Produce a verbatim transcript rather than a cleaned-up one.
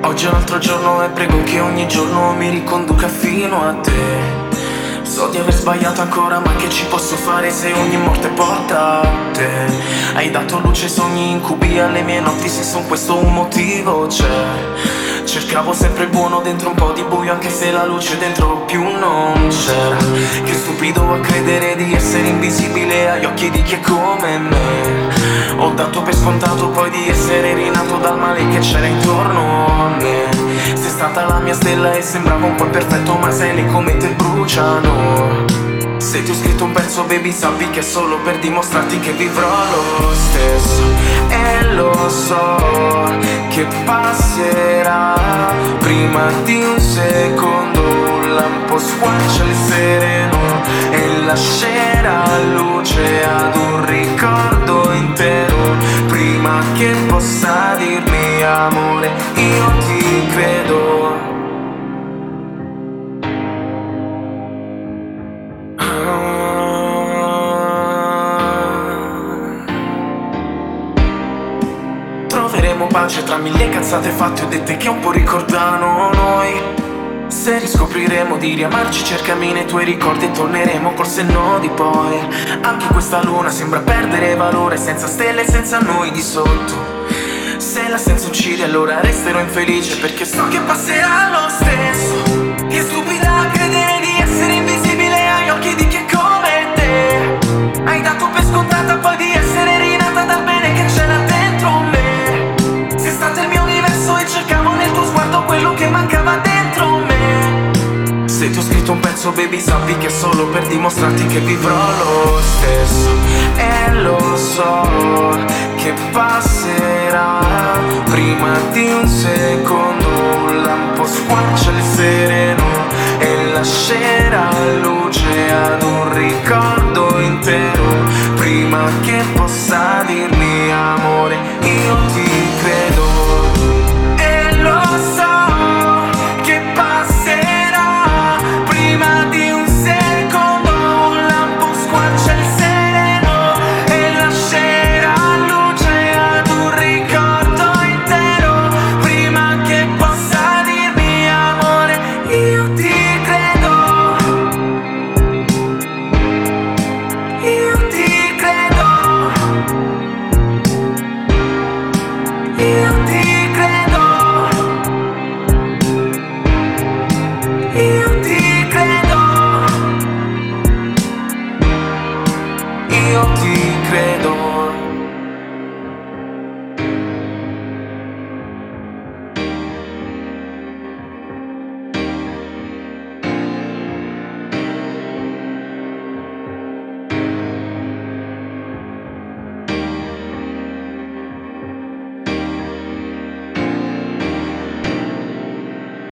Oggi è un altro giorno e prego che ogni giorno mi riconduca fino a te. So di aver sbagliato ancora, ma che ci posso fare se ogni morte porta a te? Hai dato luce ai sogni incubi alle mie notti, se son questo un motivo c'è. Cercavo sempre il buono dentro un po' di buio, anche se la luce dentro più non c'era. Che stupido a credere di essere invisibile agli occhi di chi è come me. Ho dato per scontato poi di essere rinato dal male che c'era intorno a me. Sei stata la mia stella e sembrava un po' perfetto, ma sai le comete bruciano. Se ti ho scritto un pezzo baby sappi che è solo per dimostrarti che vivrò lo stesso. E lo so che passerà, prima di un secondo un lampo squarcia il sereno e lascerà luce ad un ricordo intero. Prima che possa dirmi amore io ti credo. Troveremo pace tra mille cazzate fatte o dette che un po' ricordano noi. Se riscopriremo di riamarci cercami nei tuoi ricordi e torneremo col senno di poi. Anche questa luna sembra perdere valore senza stelle e senza noi di sotto. Se l'assenza uccide allora resterò infelice perché so che passerà lo stesso. Che stupida a credere di essere invisibile agli occhi di chi è come te. Hai dato per scontata poi di essere rinata dal bene che c'era dentro me. Sei stato il mio universo e cercavo nel tuo sguardo quello che mancava dentro me. Se ti ho scritto un pezzo baby sappi che è solo per dimostrarti che vivrò lo stesso. E lo so che passerà, prima di un secondo un lampo squarcia il sereno e lascerà